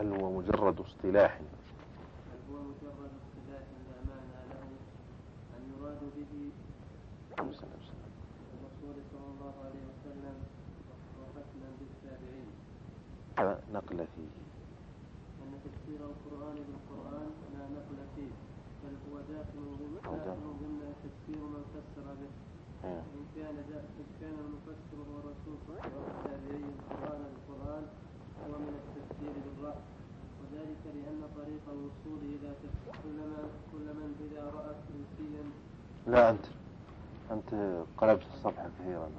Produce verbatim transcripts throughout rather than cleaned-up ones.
هل هو مجرد اصطلاح هل هو مجرد اصطلاح لا معنى له أن يراد به الرسول صلى الله عليه وسلم وختما بالتابعين؟ نقل فيه أن تفسير القرآن بالقرآن لا نقل فيه، بل هو داخل ضمن تفسير من فسر به. إن كان كان المفسر هو الرسول والتابعين القرآن بالقرآن هو من التفسير بالرأي، وذلك لأن طريق الوصول إلى تفسير كل من إذا رأى كرسيا. لا أنت أنت قلبت الصفحة كثيرا.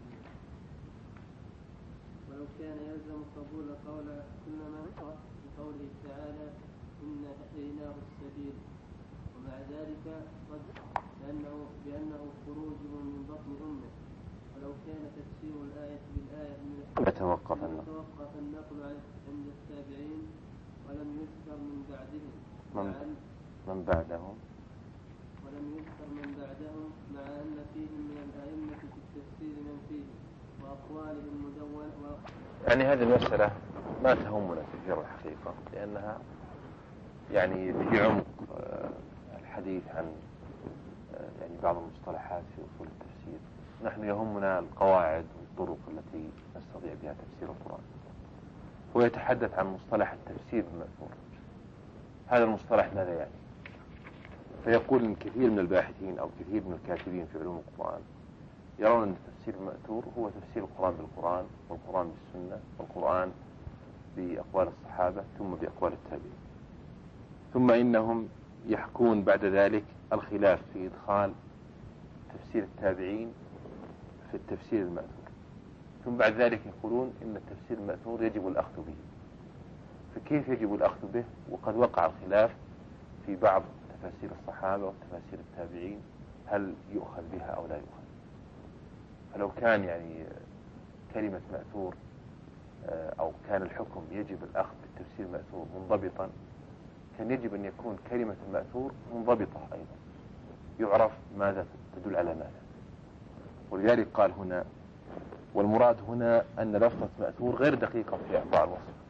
ولو كان يلزم قبول قول كل من بقوله تعالى إنا هديناه السبيل، ومع ذلك قد لأنه بأنه خروج من بطن أمه. ولو كان تفسير الآية بالآية من يتوقف النقل عند التابعين ولم يذكر من بعدهم من, من بعدهم ولم يذكر من بعدهم مع أن فيهم من الأئمة في التفسير من فيه وأقوالهم مدونة. يعني هذه المسألة ما تهمنا كثير الحقيقة، لأنها يعني في عمق الحديث عن يعني بعض المصطلحات في أصول التفسير. نحن يهمنا القواعد والطرق التي نستطيع بها تفسير القرآن. هو يتحدث عن مصطلح التفسير بالمأثور. هذا المصطلح ماذا يعني؟ فيقول إن كثير من الباحثين أو كثير من الكاتبين في علوم القرآن يرون أن التفسير المأثور هو تفسير القرآن بالقرآن، والقرآن بالسنة، والقرآن بأقوال الصحابة، ثم بأقوال التابعين. ثم إنهم يحكون بعد ذلك الخلاف في إدخال تفسير التابعين في التفسير المأثور. ثم بعد ذلك يقولون إن التفسير المأثور يجب الأخذ به. فكيف يجب الأخذ به وقد وقع الخلاف في بعض تفاسير الصحابة وتفاسير التابعين هل يؤخذ بها أو لا يؤخذ؟ فلو كان يعني كلمة مأثور أو كان الحكم يجب الأخذ بالتفسير المأثور منضبطا، كان يجب أن يكون كلمة المأثور منضبطة أيضا، يعرف ماذا تدل على ماذا. ولذلك قال هنا والمراد هنا أن لفظة مأثور غير دقيقة في إعطاء الوصف.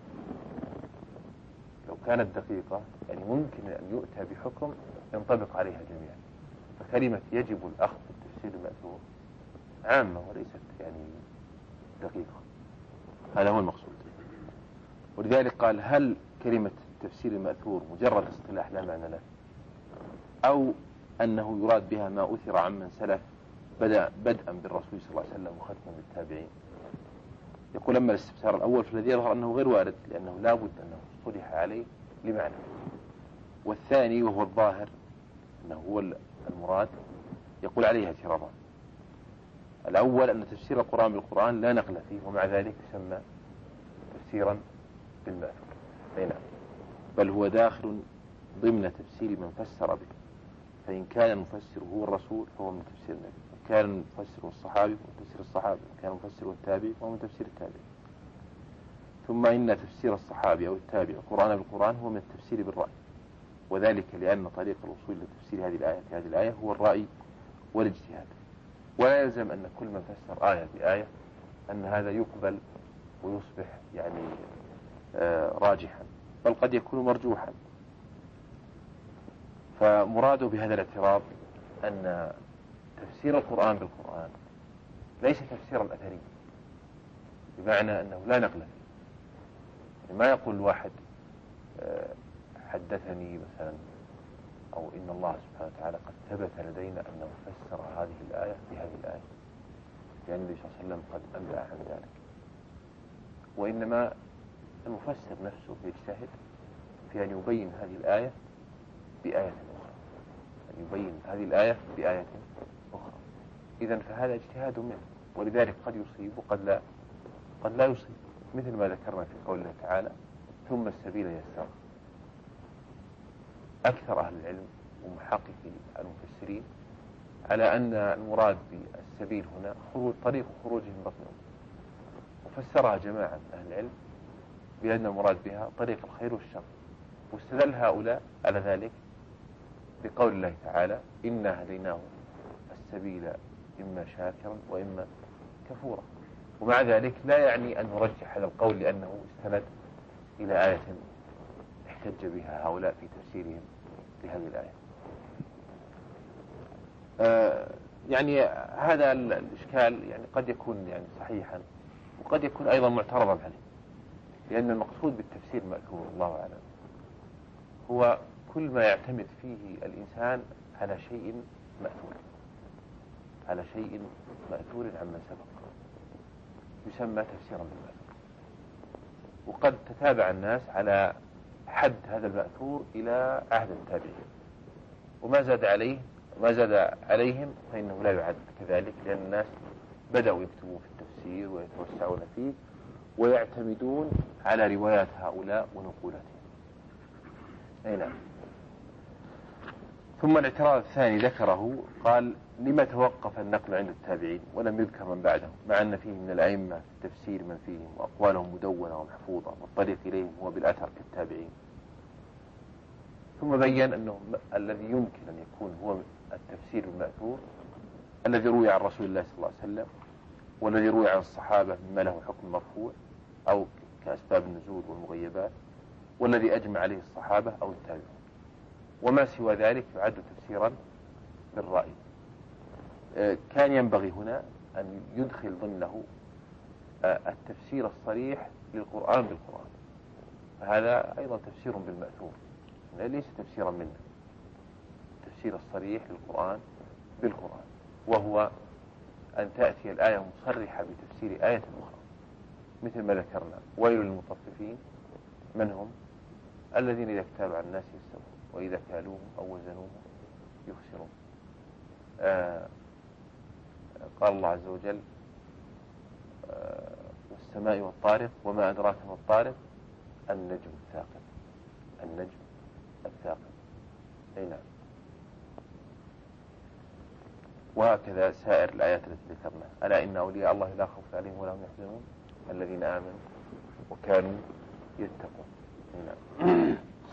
لو كانت دقيقة يعني ممكن أن يؤتى بحكم ينطبق عليها جميعا. فكلمة يجب الأخذ بالتفسير المأثور عامة وليست يعني دقيقة. هذا هو المقصود. ولذلك قال هل كلمة التفسير المأثور مجرد اصطلاح لا معنى له، أو أنه يراد بها ما أثر عمن سلف بدأ بدءا بالرسول صلى الله عليه وسلم وختما بالتابعين؟ يقول أما الاستفسار الأول فالذي يظهر أنه غير وارد، لأنه لا بد أنه اصطلح عليه لمعنى. والثاني وهو الظاهر أنه هو المراد يقول عليه اعتراضان. الأول أن تفسير القرآن بالقرآن لا نقل فيه، ومع ذلك يسمى تفسيرا بالمأثور. نعم، بل هو داخل ضمن تفسير من فسر به. فإن كان المفسر هو الرسول فهو من تفسير النبي، وكان المفسر الصحابي فهو تفسير الصحابي، وكان المفسر التابعي فهو من تفسير التابعي. ثم إن تفسير الصحابي أو التابعي القرآن بالقرآن هو من التفسير بالرأي، وذلك لأن طريق الوصول لتفسير هذه الآية في هذه الآية هو الرأي والاجتهاد. ولا يلزم أن كل من فسر آية بآية أن هذا يقبل ويصبح يعني آه راجحا، بل قد يكون مرجوحا. فمراده بهذا الاعتراض أن تفسير القرآن بالقرآن ليس تفسيرا أثريا، بمعنى أنه لا نقل فيه. ما يقول الواحد آه حدثني مثلا أو إن الله سبحانه وتعالى قد ثبت لدينا أنه فسر هذه الآية بهذه الآية، لأن النبي صلى الله عليه وسلم قد أنبأ عن ذلك. وإنما المفسر نفسه يجتهد في أن يبين هذه الآية بآية أخرى، أن يبين هذه الآية بآية أخرى. إذن فهذا اجتهاد منه، ولذلك قد يصيب وقد لا قد لا يصيب، مثل ما ذكرنا في قول الله تعالى ثم السبيل يسر. أكثر أهل العلم ومحققي المفسرين على أن المراد بالسبيل هنا خروج طريق خروجه من بطن أمه، وفسرها جماعة من أهل العلم بأن المراد بها طريق الخير والشر. واستدل هؤلاء على ذلك بقول الله تعالى إنا هديناه السبيل إما شاكرا وإما كفورا. ومع ذلك لا يعني أن نرجح هذا القول لأنه استند إلى آية احتج بها هؤلاء في تفسيرهم لهذه الآية. آه يعني هذا الإشكال يعني قد يكون يعني صحيحا وقد يكون أيضا معترضا عليه، لأن المقصود بالتفسير المأثور الله أعلم هو كل ما يعتمد فيه الإنسان على شيء مأثور، على شيء مأثور عما سبق، يسمى تفسيرا بالمأثور. وقد تتابع الناس على حد هذا المأثور إلى عهد التابعين، وما زاد عليه وما زاد عليهم فإنه لا يعد كذلك، لأن الناس بدأوا يكتبون في التفسير ويتوسعون فيه ويعتمدون على روايات هؤلاء ونقولاتهم. أي نعم. ثم الاعتراض الثاني ذكره، قال: لما توقف النقل عند التابعين ولم يذكر من بعدهم، مع أن فيه من الأئمة في التفسير من فيهم وأقوالهم مدونة ومحفوظة والطريق إليهم هو بالأثر كالتابعين. ثم بين أنه الذي يمكن أن يكون هو التفسير المأثور الذي روي عن رسول الله صلى الله عليه وسلم، والذي روي عن الصحابة مما له حكم مرفوع أو كأسباب النزول والمغيبات، والذي أجمع عليه الصحابة أو التابعين، وما سوى ذلك يعد تفسيرا بالرأي. كان ينبغي هنا أن يدخل ضمنه التفسير الصريح للقرآن بالقرآن، هذا أيضا تفسير بالمأثور، ليس تفسيرا منه، التفسير الصريح للقرآن بالقرآن، وهو أن تأتي الآية مصرحة بتفسير آية أخرى، مثل ما ذكرنا: ويل للمطففين من هم؟ الذين إذا اكتالوا على الناس يستوون وإذا كالوهم أو وزنوهم يخسرون. آه قال الله عز وجل: آه والسماء والطارق وما أدراك ما الطارق النجم الثاقب، النجم الثاقب. أي نعم. وهكذا سائر الآيات التي ذكرنا: ألا إن أولياء الله لا خوف عليهم ولا هم يحزنون الذين آمنوا وكانوا يتقون. نعم.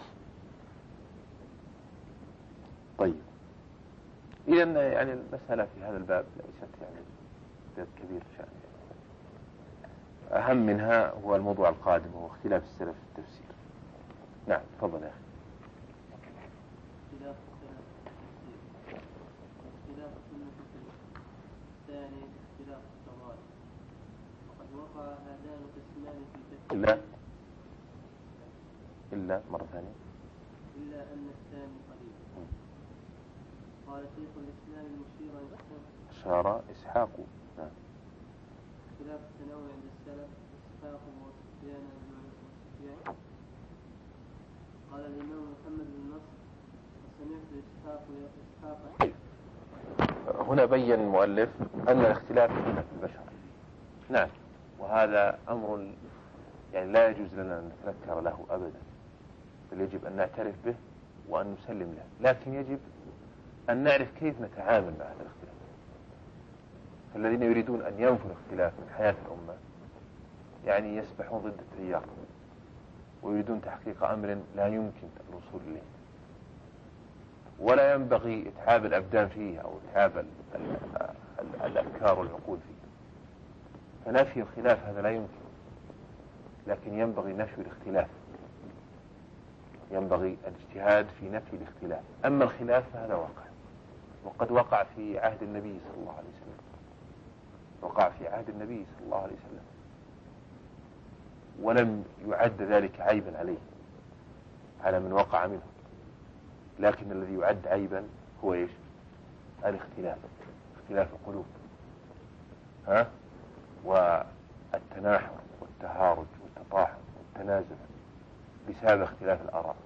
طيب، إذن يعني المسألة في هذا الباب ليست يعني باب كبير شأن، أهم منها هو الموضوع القادم وهو اختلاف السلف في التفسير. نعم، تفضل يا أخي. اختلاف السلف في التفسير. اختلاف السنة الثاني اختلاف الضوابط، وقد وقع هذان القسمان في تفسير إلا إلا مرة ثانية إلا أن الثاني قليل. قال شيخ الإسلام المشير أشار إسحاق. نعم. اختلاف التنوع عند السلف إسحاق وسفيان وسفيان. قال الإمام محمد بن نصر: وسمعت إسحاق إسحاق. هنا بين المؤلف أن الاختلاف هنا في البشر. نعم، وهذا أمر يعني لا يجوز لنا أن نتذكر له أبدا، بل يجب أن نعترف به وأن نسلم له، لكن يجب أن نعرف كيف نتعامل مع هذا الاختلاف. فالذين يريدون أن ينفوا الاختلاف من حياة الأمة يعني يسبحون ضد التيار، ويريدون تحقيق أمر لا يمكن الوصول إليه، ولا ينبغي إتعاب الأبدان فيه أو إتعاب الأفكار والعقول فيه. فنفي الخلاف هذا لا يمكن، لكن ينبغي نفي الاختلاف، ينبغي الاجتهاد في نفي الاختلاف. أما الخلاف فهذا واقع، وقد وقع في عهد النبي صلى الله عليه وسلم، وقع في عهد النبي صلى الله عليه وسلم، ولم يعد ذلك عيبا عليه على من وقع منه، لكن الذي يعد عيبا هو إيش؟ الاختلاف، اختلاف القلوب، ها؟ والتناحر والتهارج والتطاحن والتنازل بسبب اختلاف الآراء.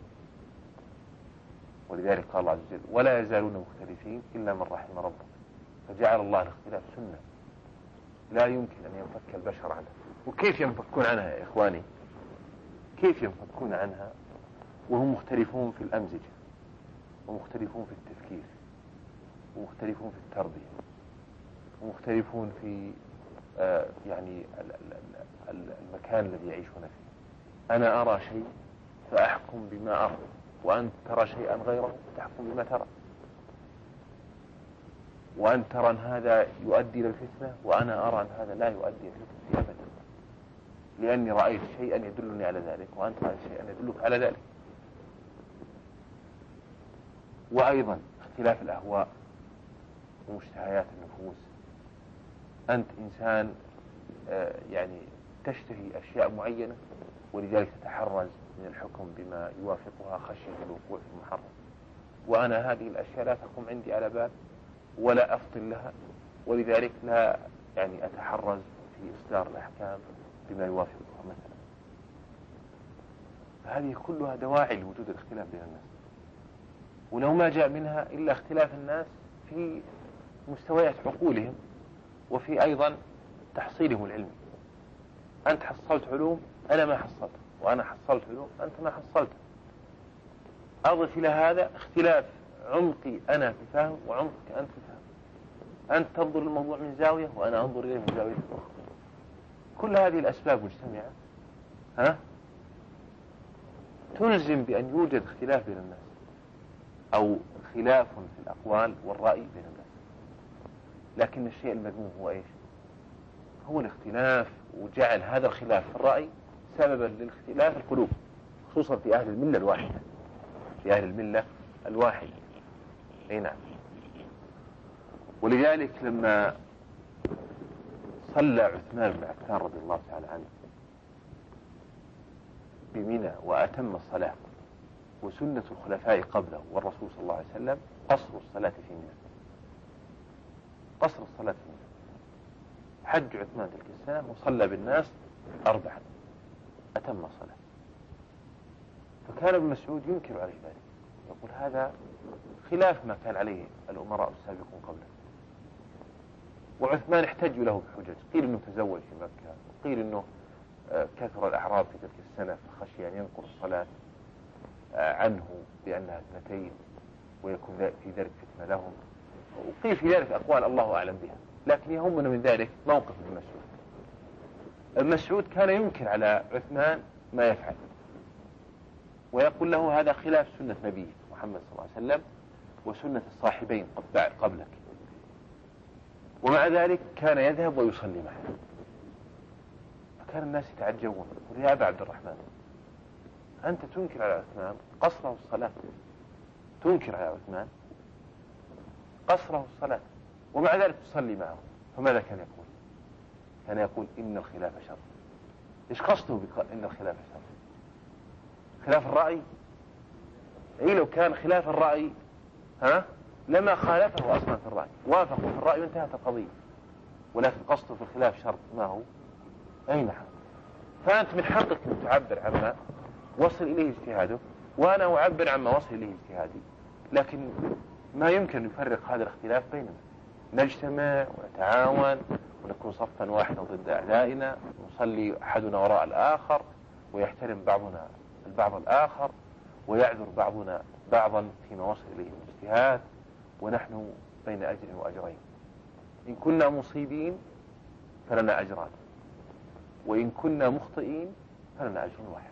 ولذلك قال الله عز وجل: ولا يزالون مختلفين إلا من رحم ربك، فجعل الله الاختلاف سنة لا يمكن أن ينفك البشر عنها. وكيف ينفكون عنها يا إخواني؟ كيف ينفكون عنها وهم مختلفون في الأمزجة، ومختلفون في التفكير، ومختلفون في التربية، ومختلفون في آه يعني المكان الذي يعيشون فيه. أنا أرى شيء فأحكم بما أرى، وأنت ترى شيئا غيره تحكم بما ترى، وأنت ترى أن هذا يؤدي إلى الفتنة وأنا أرى أن هذا لا يؤدي إلى الفتنة أبدا، لأني رأيت شيئا يدلني على ذلك وأنت رأيت شيئا يدلك على ذلك. وأيضا اختلاف الأهواء ومشتهيات النفوس. أنت إنسان يعني تشتهي أشياء معينة ولذلك تتحرز من الحكم بما يوافقها خشية الوقوع في المحرم، وأنا هذه الأشياء لا تقوم عندي على بال ولا أفطن لها، ولذلك لا يعني أتحرز في إصدار الأحكام بما يوافقها مثلا. فهذه كلها دواعي لوجود الاختلاف بين الناس، ولو ما جاء منها إلا اختلاف الناس في مستويات عقولهم وفي أيضا تحصيلهم العلمي. أنت حصلت علوم أنا ما حصلت، وأنا حصلت علوم أنت ما حصلت. أضف إلى هذا اختلاف عمقي أنا في فهم وعمقك أنت في فهم. أنت تنظر الموضوع من زاوية وأنا أنظر إليه من زاوية أخرى. كل هذه الأسباب مجتمعة ها تلزم بأن يوجد اختلاف بين الناس، أو خلاف في الأقوال والرأي بين الناس. لكن الشيء المذموم هو إيش؟ هو الاختلاف، وجعل هذا الخلاف في الرأي سببا للاختلاف القلوب، خصوصا في أهل الملة الواحدة، في أهل الملة الواحدة. أي نعم. ولذلك لما صلى عثمان بن عفان رضي الله تعالى عنه بمنى وأتم الصلاة، وسنة الخلفاء قبله والرسول صلى الله عليه وسلم قصر الصلاة في منى، قصر الصلاة في منى. حج عثمان تلك السنة وصلى بالناس أربعا أتم الصلاة. فكان ابن مسعود ينكر عليه ذلك، يقول هذا خلاف ما كان عليه الأمراء السابقون قبله. وعثمان احتجوا له بحجج، قيل انه تزوج في مكة، وقيل انه كثر الأعراب في تلك السنة فخشي أن ينقل الصلاة عنه بأنها اثنتين ويكون في ذلك فتنة لهم، وقيل في ذلك أقوال الله أعلم بها. لكن يهمنا من ذلك موقف ابن مسعود. ابن مسعود كان ينكر على عثمان ما يفعل، ويقول له هذا خلاف سنة نبيه محمد صلى الله عليه وسلم وسنة الصاحبين قبلك. ومع ذلك كان يذهب ويصلي معه. فكان الناس يتعجبون، يقول يا أبا عبد الرحمن أنت تنكر على عثمان قصره الصلاة، تنكر على عثمان قصره الصلاة ومع ذلك تصلي معه. فماذا كان يقول؟ كان يقول إن الخلاف شر. إيش قصده إن الخلاف شر؟ خلاف الرأي؟ إيه لو كان خلاف الرأي ها لما خالفه أصلا في الرأي، وافقوا في الرأي وانتهت القضية. ولكن قصده في الخلاف شر، ما هو؟ أي نعم. فأنت من حقك أن تعبر عما وصل إليه اجتهاده، وأنا أعبر عما وصل إليه اجتهادي، لكن ما يمكن أن يفرق هذا الاختلاف بيننا. نجتمع ونتعاون ونكون صفا واحدا ضد أعدائنا، ونصلي أحدنا وراء الآخر، ويحترم بعضنا البعض الآخر، ويعذر بعضنا بعضا فيما وصل إليه الاجتهاد، ونحن بين أجر وأجرين. إن كنا مصيبين فلنا أجران، وإن كنا مخطئين فلنا أجر واحد.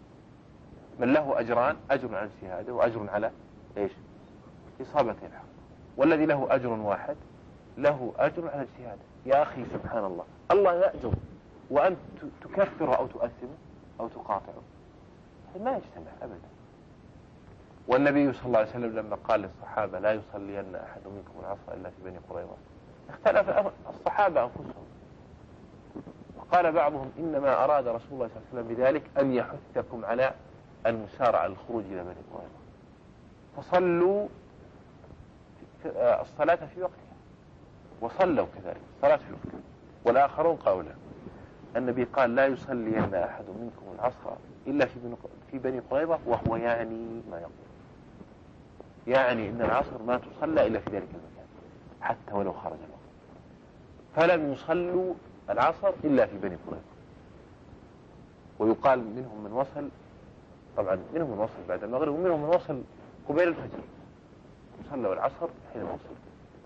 من له أجران، أجر على اجتهاده وأجر على إيش؟ إصابة الحق. والذي له أجر واحد له أجر على اجتهاده. يا أخي سبحان الله، الله يأجر وأنت تكفر أو تؤثم أو تقاطع، ما يجتمع أبدا. والنبي صلى الله عليه وسلم لما قال للصحابة لا يصلين أحد منكم العصر إلا في بني قريظة، اختلف الصحابة أنفسهم، وقال بعضهم إنما أراد رسول الله صلى الله عليه وسلم بذلك أن يحثكم على المسارعة على الخروج إلى بني قريظة، فصلوا الصلاة في وقتها، وصلوا كذلك الصلاة في وقتها. والآخرون قالوا لا، النبي قال لا يصلين أحد منكم العصر إلا في بني قريظة، وهو يعني ما يقول، يعني إن العصر ما تصلى إلا في ذلك المكان حتى ولو خرج الوقت. فلم يصلوا العصر إلا في بني قريظة. ويقال منهم من وصل، طبعا منهم من وصل بعد المغرب، ومنهم من وصل قبيل الفجر، صلوا العصر حين وصل.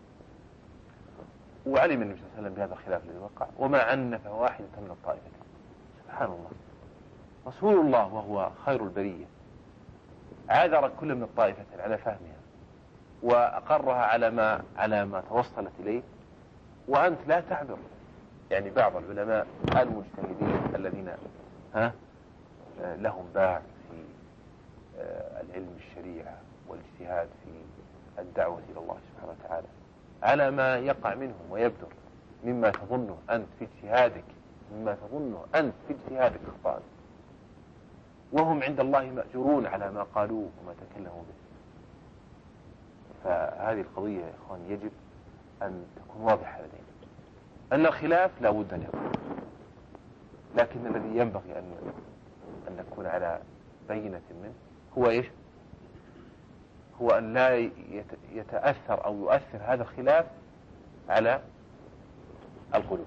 وعلم النبي صلى الله عليه وسلم بهذا الخلاف الذي وقع، وما عنف واحدة من الطائفتين. سبحان الله، رسول الله وهو خير البرية عاذر كل من الطائفتين على فهمها وأقرها على ما على ما توصلت إليه، وأنت لا تعذر. يعني بعض العلماء المجتهدين الذين ها لهم باع في العلم الشريعة والاجتهاد في الدعوة إلى الله سبحانه وتعالى على ما يقع منهم ويبدر مما تظنه أنت في اجتهادك مما تظنه أنت في اجتهادك خطأ، وهم عند الله مأجورون على ما قالوه وما تكلموا به. فهذه القضية يا إخوان يجب أن تكون واضحة لدينا، أن الخلاف لا بد أن يكون، لكن الذي ينبغي أن أن نكون على بينة منه هو إيش؟ هو أن لا يتأثر أو يؤثر هذا الخلاف على القلوب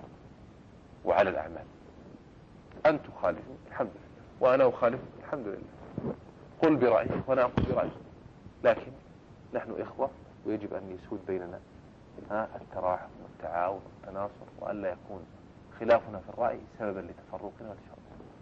وعلى الأعمال. أنت تخالفون الحمد لله، وأنا أخالف الحمد لله، قل برأيك وأنا أقول برأيي، لكن نحن إخوة ويجب أن يسود بيننا التراحم والتعاون والتناصر، وأن لا يكون خلافنا في الرأي سببا لتفرقنا وتشرقنا.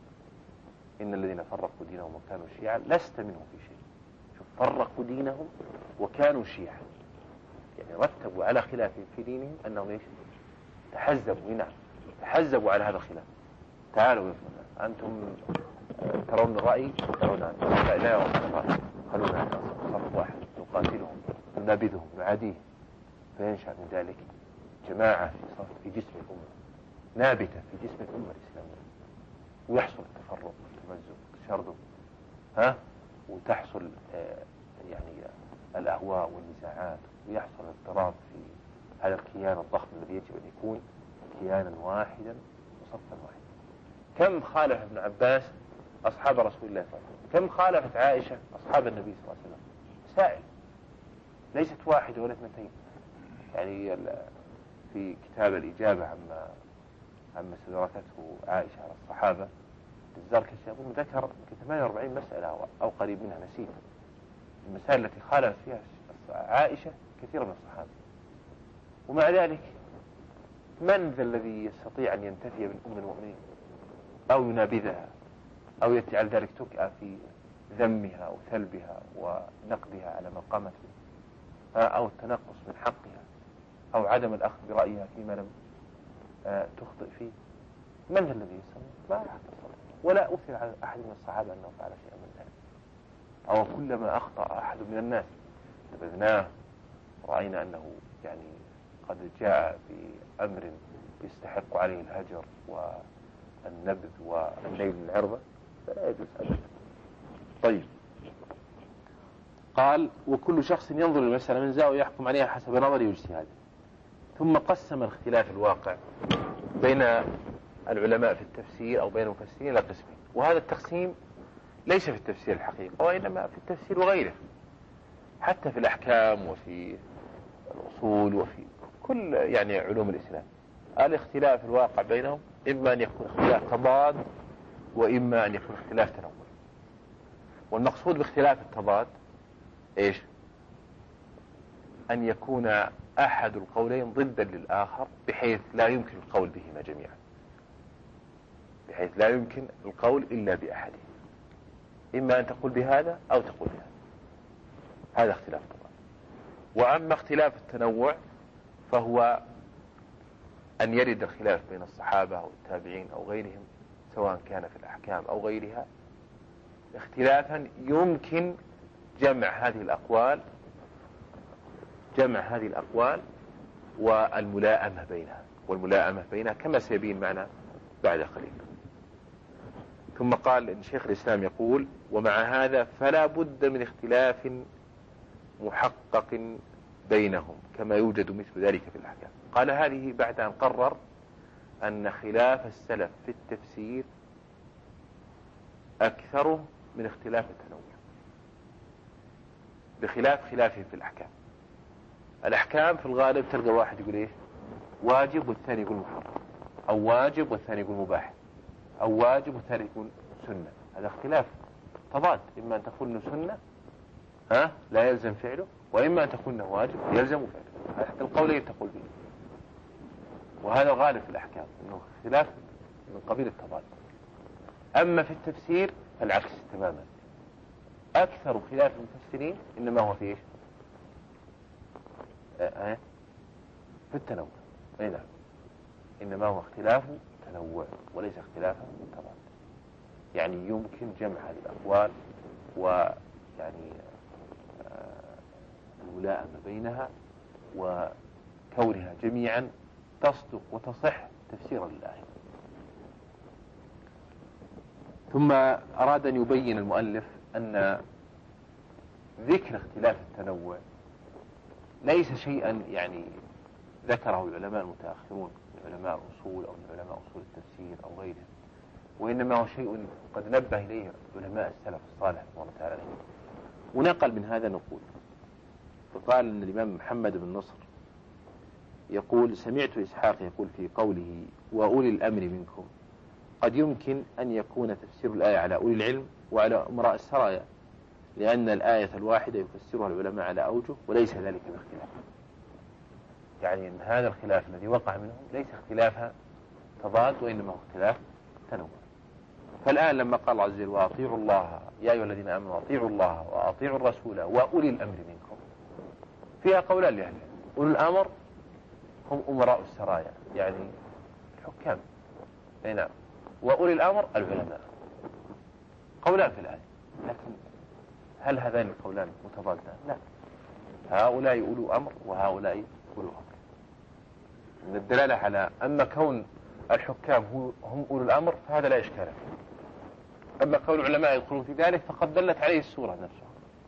إن الذين فرقوا دينهم وكانوا شيعا لست منهم في شيء. شوف، فرقوا دينهم وكانوا شيعا، يعني رتبوا على خلاف في دينهم أنهم إيش؟ تحزبوا. نعم، تحزبوا على هذا الخلاف. تعالوا يا فلان، أنتم ترون الرأي ترون أنتم لا لا يرون الرأي، خلونا صف واحد نقاتلهم ننابذهم نعاديهم، فينشأ من ذلك جماعة في صف في جسم الأمة نابتة في جسم الأمة الإسلامية، ويحصل التفرق والتمزق والتشرذم، ها، وتحصل آه يعني الأهواء والنزاعات، ويحصل اضطراب في هذا الكيان الضخم الذي يجب أن يكون كيانا واحدا وصفا واحدا. كم خالف ابن عباس أصحاب رسول الله صلى الله عليه وسلم؟ كم خالفت عائشة أصحاب النبي صلى الله عليه وسلم؟ مسائل ليست واحدة ولا اثنتين. يعني في كتاب الإجابة عما عما استدركته عائشة على الصحابة الزركشي أظن ذكر ثمانية وأربعين مسألة أو قريب منها، نسيت المسائل التي خالفت فيها عائشة كثير من الصحابة. ومع ذلك من ذا الذي يستطيع أن ينتفي من أم المؤمنين أو ينابذها أو يجعل ذلك تكأ في ذمها أو ثلبها ونقدها على ما قامت به، أو التنقص من حقها، أو عدم الأخذ برأيها فيما لم تخطئ فيه؟ من ذا الذي يستطيع؟ ما أحد يستطيع، ولا أثر على أحد من الصحابة أنه فعل شيئا من ذلك. أو كلما أخطأ أحد من الناس نبذناه ورأينا أنه يعني قد جاء بأمر يستحق عليه الهجر والنبذ والنيل من عرضه، فلا يجوز أبدا. طيب، قال وكل شخص ينظر المسألة من زاوية يحكم عليها حسب نظره واجتهاده. ثم قسم الاختلاف الواقع بين العلماء في التفسير أو بين المفسرين إلى قسمين، وهذا التقسيم ليس في التفسير الحقيقة وإنما في التفسير وغيره، حتى في الأحكام وفي الأصول وفي كل يعني علوم الإسلام. الاختلاف الواقع بينهم إما أن يكون اختلاف تضاد وإما أن يكون اختلاف تنوع. والمقصود باختلاف التضاد إيش؟ أن يكون أحد القولين ضدا للآخر بحيث لا يمكن القول بهما جميعا، بحيث لا يمكن القول إلا بأحدهم، إما أن تقول بهذا أو تقول بهذا. هذا اختلاف التضاد. وأما اختلاف التنوع فهو أن يرد الخلاف بين الصحابة أو التابعين أو غيرهم، سواء كان في الأحكام أو غيرها، اختلافا يمكن جمع هذه الأقوال جمع هذه الأقوال والملائمة بينها والملائمة بينها كما سيبين معنا بعد قليل. ثم قال إن شيخ الإسلام يقول ومع هذا فلا بد من اختلاف محقق بينهم كما يوجد مثل ذلك في الأحكام. قال هذه بعد أن قرر أن خلاف السلف في التفسير أكثر من اختلاف التنوع، بخلاف خلافهم في الأحكام. الأحكام في الغالب تلقى واحد يقول إيه واجب والثاني يقول محرم، أو واجب والثاني يقول مباح، أو واجب والثاني يقول سنة. هذا اختلاف تضاد، إما أن تقول إنه سنة ها لا يلزم فعله، وإما أن تقول إنه واجب يلزم فعله. هذا القولين تقول به، وهذا غالب في الأحكام إنه اختلاف من قبيل التضاد. أما في التفسير فالعكس تماما، أكثر خلاف المفسرين إنما هو في إيش؟ أه في التنوع. أي نعم، إنما هو اختلاف تنوع وليس اختلافا تضاد. يعني يمكن جمع هذه الأقوال ويعني الملائمة بينها وكونها جميعا تصدق وتصح تفسيرا للآية. ثم أراد أن يبين المؤلف أن ذكر اختلاف التنوع ليس شيئا يعني ذكره العلماء المتأخرون من علماء الأصول أو من علماء أصول التفسير أو غيرهم، وإنما هو شيء قد نبه إليه علماء السلف الصالح رحمه الله تعالى. ونقل من هذا نقول، فقال أن الإمام محمد بن نصر يقول: سمعت إسحاق يقول في قوله وأولي الأمر منكم قد يمكن أن يكون تفسير الآية على أولي العلم وعلى أمراء السرايا، لأن الآية الواحدة يفسرها العلماء على أوجه وليس ذلك باختلاف. يعني أن هذا الخلاف الذي وقع منهم ليس اختلاف تضاد وإنما هو اختلاف تنوع. فالآن لما قال عز وجل وأطيعوا الله يا أيها الذين آمنوا أطيعوا الله وأطيعوا الرسول وأولي الأمر منكم، فيها قولان لأهل العلم. أولي الأمر هم أمراء السرايا يعني الحكام، أي نعم، وأولي الأمر العلماء. قولان في الآية، لكن هل هذان القولان متضادان؟ لا، هؤلاء أولو أمر وهؤلاء أولو أمر. من الدلالة على أما كون الحكام هم أولو الأمر فهذا لا إشكال فيه، أما كون العلماء يدخلون في ذلك فقد دلت عليه السورة نفسها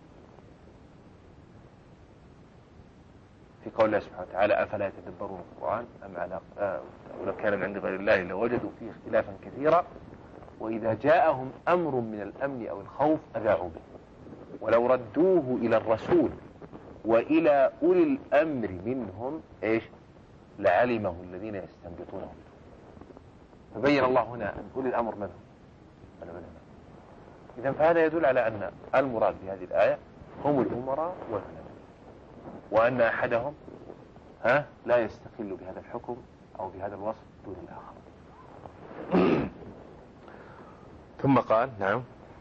في قول الله سبحانه وتعالى أفلا يتدبرون القرآن أم على آه ولو كان من عند غير الله لوجدوا فيه اختلافا كثيرا وإذا جاءهم أمر من الأمن أو الخوف أذاعوا به ولو ردوه إلى الرسول وإلى أولي الأمر منهم إيش لعلمه الذين يستنبطونه. فبين الله هنا أن أولي الأمر منهم العلماء. إذن فهذا يدل على أن المراد بهذه الآية هم الأمراء والعلماء، وأن أحدهم ها لا يستقل بهذا الحكم أو بهذا الوصف دون الآخر. ثم قال نعم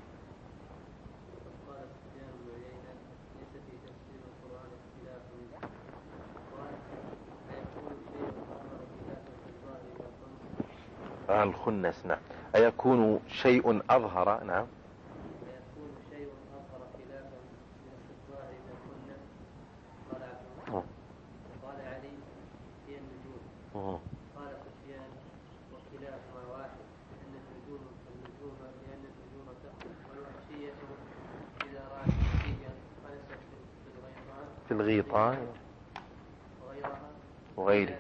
الخنس نعم أيكون شيء أظهر نعم أيكون شيء أظهر خلافا من الظاهر من الخنس قال عبد وقال علي هي النجوم قال سفيان وكلاهما واحد لأن النجوم النجوم لأن النجوم تخلف والوحشية إذا رأت نسيا خلصت في الغيطان في الغيطان وغيرها وغيره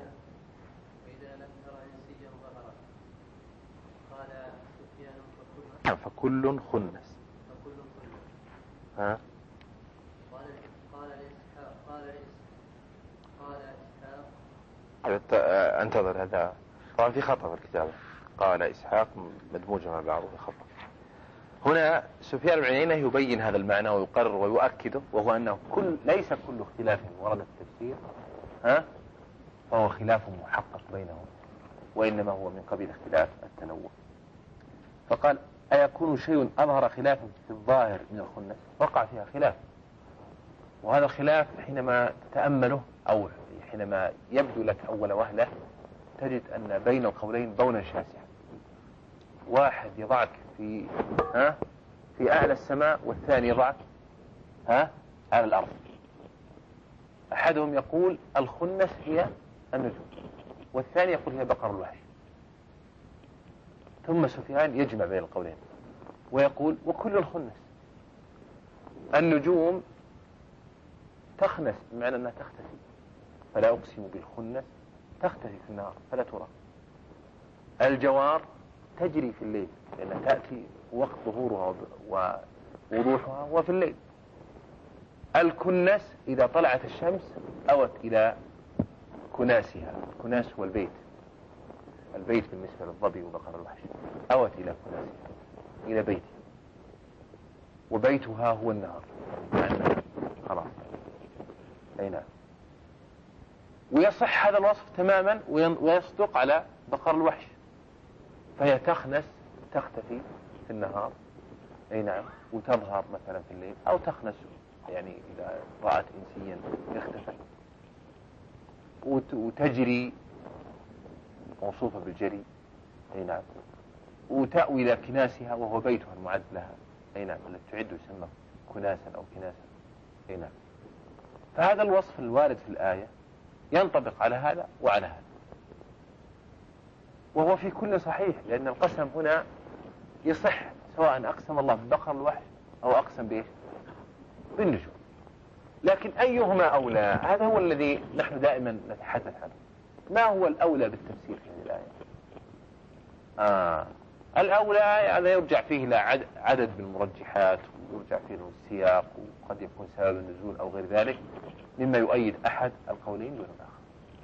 فكل خنس فكل خنس ها قال قال إسحاق قال قال إسحاق انتظر هذا طبعا في خطأ في الكتابة قال إسحاق مدموج مع بعضه في خطأ. هنا سفيان بن عيينة يبين هذا المعنى ويقرر ويؤكده وهو أنه كل ليس كل اختلاف ورد في التفسير ها فهو خلاف محقق بينهم وإنما هو من قبيل اختلاف التنوع. فقال أيكون شيء أظهر خلافا في الظاهر من الخنس وقع فيها خلاف، وهذا الخلاف حينما تتأمله أو حينما يبدو لك أول وهلة تجد أن بين القولين بونا شاسعا، واحد يضعك في ها في أعلى السماء والثاني يضعك ها على الأرض. أحدهم يقول الخنس هي النجوم والثاني يقول هي بقر الوحش. ثم سفيان يجمع بين القولين ويقول وكل الخنس. النجوم تخنس بمعنى أنها تختفي، فلا أقسم بالخنس تختفي في النهار فلا ترى. الجوار تجري في الليل لأنها تأتي وقت ظهورها ووضوحها وفي الليل. الكنس إذا طلعت الشمس أوت إلى كناسها. الكناس هو البيت، البيت بالنسبة للظبي وبقر الوحش أوت إلى كناسها إلى بيتها، وبيتها هو النهار خلاص. أي نعم. ويصح هذا الوصف تماما ويصدق على بقر الوحش، فهي تخنس تختفي في النهار أي نعم وتظهر مثلا في الليل، أو تخنس يعني إذا رأت إنسيا اختفت، وتجري موصوفة بالجري أي نعم، وتأوي إلى كناسها وهو بيتها المعد لها أي نعم التي تعد يسمى كناسا أو كناسا أي نعم. فهذا الوصف الوارد في الآية ينطبق على هذا وعلى هذا، وهو في كل صحيح، لأن القسم هنا يصح سواء أقسم الله بالبقر الوحش أو أقسم بإيش؟ بالنجوم. لكن أيهما أولى؟ هذا هو الذي نحن دائما نتحدث عنه. ما هو الأولى بالتفسير في هذه الآية؟ آه. الأولى هذا يرجع فيه إلى عدد من المرجحات، ويرجع فيه السياق، وقد يكون سبب النزول أو غير ذلك مما يؤيد أحد القولين دون الآخر.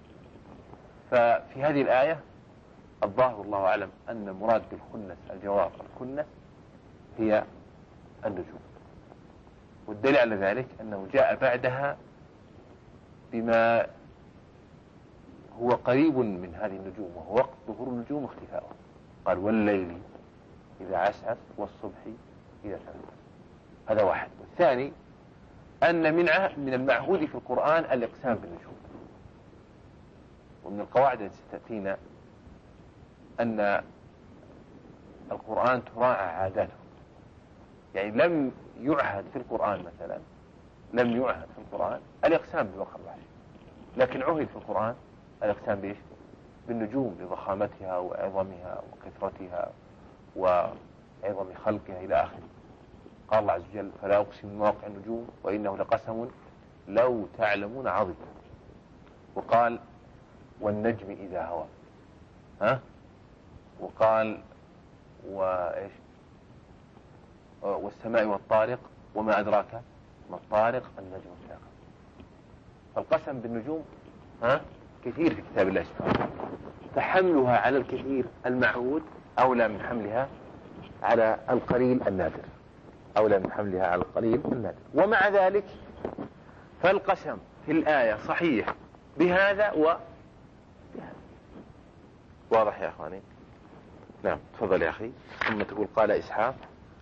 ففي هذه الآية الظاهر والله أعلم أن المراد بالكنس الجوار الكنس هي النجوم، والدليل على ذلك أنه جاء بعدها بما هو قريب من هذه النجوم، وهو وقت ظهور النجوم واختفاؤها. قال والليل إذا عسعس والصبح إذا تنفس. هذا واحد. والثاني أن من من المعهود في القرآن الإقسام بالنجوم، ومن القواعد التي ستأتينا أن القرآن تراعى عاداته. يعني لم يعهد في القرآن مثلا لم يعهد في القرآن الإقسام بالبقر الوحش، لكن عهد في القرآن الإقسام بإيش؟ بالنجوم لضخامتها وعظمها وكثرتها وعظم خلقها إلى آخره. قال الله عز وجل فلا أقسم بمواقع النجوم وإنه لقسم لو تعلمون عظيم. وقال والنجم إذا هوى، ها؟ وقال وإيش؟ والسماء والطارق وما أدراك ما الطارق النجم الثاقب. فالقسم بالنجوم ها كثير في كتاب الله سبحانه، فحملها على الكثير المعهود أولى من حملها على القليل النادر، أولى من حملها على القليل النادر. ومع ذلك فالقسم في الآية صحيح بهذا و بهذا. واضح يا أخواني؟ نعم تفضل يا أخي. ثم تقول قال إسحاق،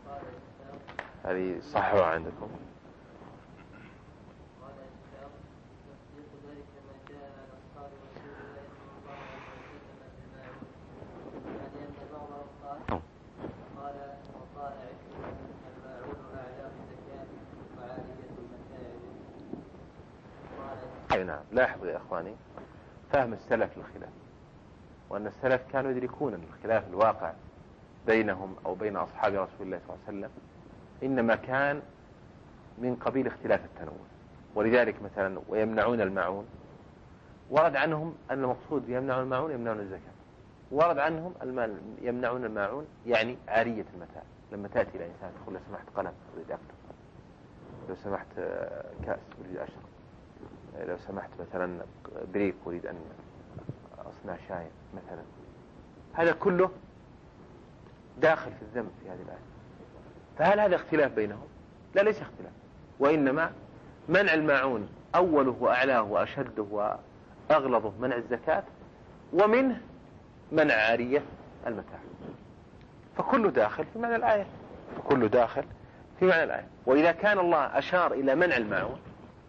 هذه صحوة عندكم. نعم لاحظوا يا أخواني فهم السلف للخلاف، وأن السلف كانوا يدركون أن الخلاف الواقع بينهم أو بين أصحاب رسول الله صلى الله عليه وسلم إنما كان من قبيل اختلاف التنوع. ولذلك مثلا ويمنعون الماعون، ورد عنهم أن المقصود يمنعون الماعون يمنعون الزكاة، ورد عنهم يمنعون الماعون يعني عارية المتاع. لما تأتي إلى إنسان تقول لو سمحت قلم أريد أكتب، لو سمحت كأس أريد أشرب، لو سمحت مثلا بريك أريد أن أصنع شاي مثلا، هذا كله داخل في الذنب في هذه الآية. فهل هذا اختلاف بينهم؟ لا، ليس اختلاف، وإنما منع الماعون أوله وأعلاه وأشده وأغلظه منع الزكاة، ومنه منع عارية المتاع. فكله داخل في معنى الآية، فكله داخل في معنى الآية. وإذا كان الله أشار إلى منع الماعون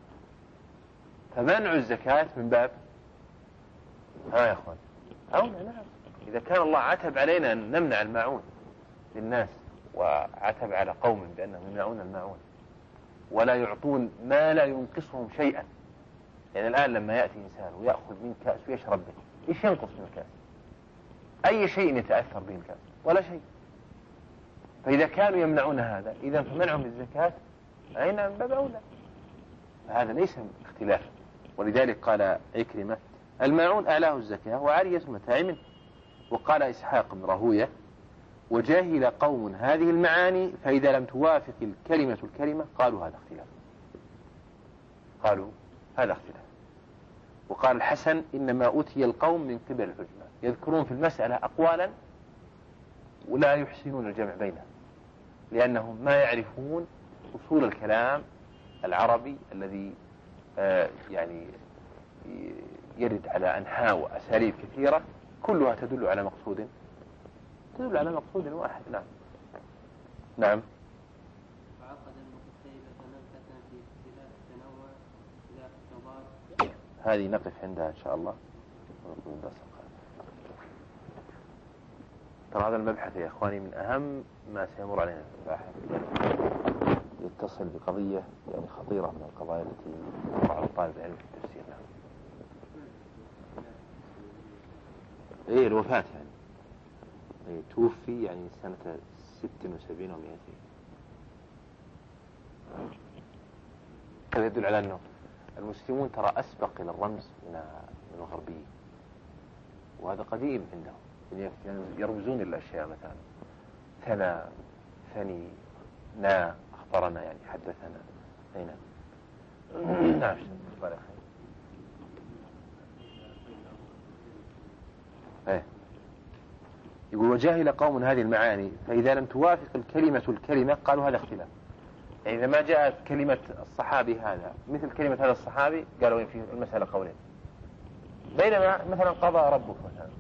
فمنع الزكاة من باب ها يا أخوان أولى. نعم، إذا كان الله عتب علينا أن نمنع الماعون للناس، وعتب على قوم بأنهم يمنعون الماعون ولا يعطون ما لا ينقصهم شيئا. يعني الآن لما يأتي إنسان ويأخذ من كأس ويشرب به، إيش ينقص من الكأس؟ أي شيء يتأثر به الكأس؟ ولا شيء. فإذا كانوا يمنعون هذا إذا فمنعهم الزكاة أين من باب أولى. فهذا ليس اختلاف. ولذلك قال عكرمة الماعون أعلاه الزكاة وعارية المتاع منه. وقال إسحاق بن راهوية وجاهل قوم هذه المعاني فإذا لم توافق الكلمة الكلمة قالوا هذا اختلاف، قالوا هذا اختلاف. وقال الحسن إنما أتي القوم من قبل العجمة، يذكرون في المسألة أقوالا ولا يحسنون الجمع بينها، لأنهم ما يعرفون أصول الكلام العربي الذي آه يعني يرد على أنحاء وأساليب كثيرة كلها تدل على مقصود تدل على مقصود واحد. نعم نعم. وعقد المتسيبة نبتة في اختلاف التنوع اختلاف التضاد. هذه نقف عندها إن شاء الله. ترى هذا المبحث يا إخواني من أهم ما سيمر علينا في الباحث. يتصل بقضية يعني خطيرة من القضايا التي تمر على طالب العلم في التفسير. نعم. ايه الوفاة يعني إيه توفي يعني سنة ست وسبعين ومئتين. هذا يدل على أنه المسلمون ترى أسبق إلى الرمز من الغربيين، وهذا قديم عندهم، يعني يرمزون الأشياء مثلا ثنى، ثني، نا، أخبرنا يعني حدثنا. هنا نعم. ايه يقول وجاهل قوم هذه المعاني، فإذا لم توافق الكلمة الكلمة قالوا هذا اختلاف. يعني إذا ما جاءت كلمة الصحابي هذا مثل كلمة هذا الصحابي قالوا في المسألة قولين. بينما مثلا قضى ربك مثلا